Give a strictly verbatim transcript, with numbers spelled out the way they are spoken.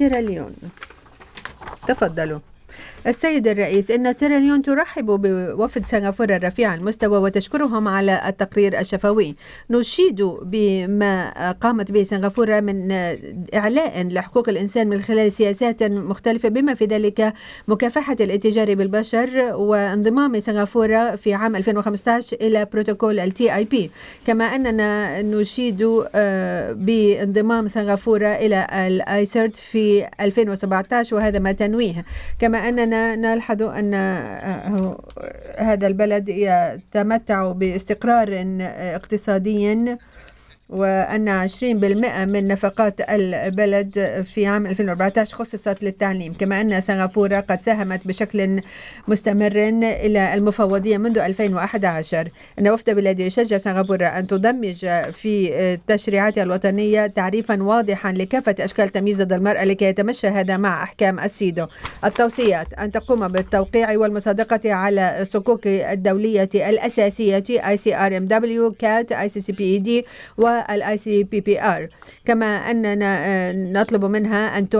سيراليون. تفضلوا. السيد الرئيس، إن سيراليون ترحب بوفد سنغافورة الرفيع المستوى وتشكرهم على التقرير الشفوي. نشيد بما قامت به سنغافورة من إعلاء لحقوق الإنسان من خلال سياسات مختلفة بما في ذلك مكافحة الاتجار بالبشر وانضمام سنغافورة في عام ألفين وخمسة عشر إلى بروتوكول التي آي بي. كما أننا نشيد بانضمام سنغافورة إلى الآيسرت في ألفين وسبعة عشر وهذا ما تنويه. كما أننا نلحظ أن هذا البلد يتمتع باستقرار اقتصادي وأن عشرين بالمئة من نفقات البلد في عام ألفين وأربعة عشر خصصت للتعليم. كما أن سنغافورة قد ساهمت بشكل مستمر إلى المفوضية منذ ألفين وأحد عشر. أن وفد بلادي يشجع سنغافورة أن تدمج في تشريعاتها الوطنية تعريفا واضحا لكافة أشكال تمييز ضد المرأة لكي يتمشى هذا مع أحكام السيدو. التوصيات أن تقوم بالتوقيع والمصادقة على الصكوك الدولية الأساسية آي سي آر إم دبليو، كات، آي سي سي بي إي دي والآي سي بي بي آر. كما أننا نطلب منها أن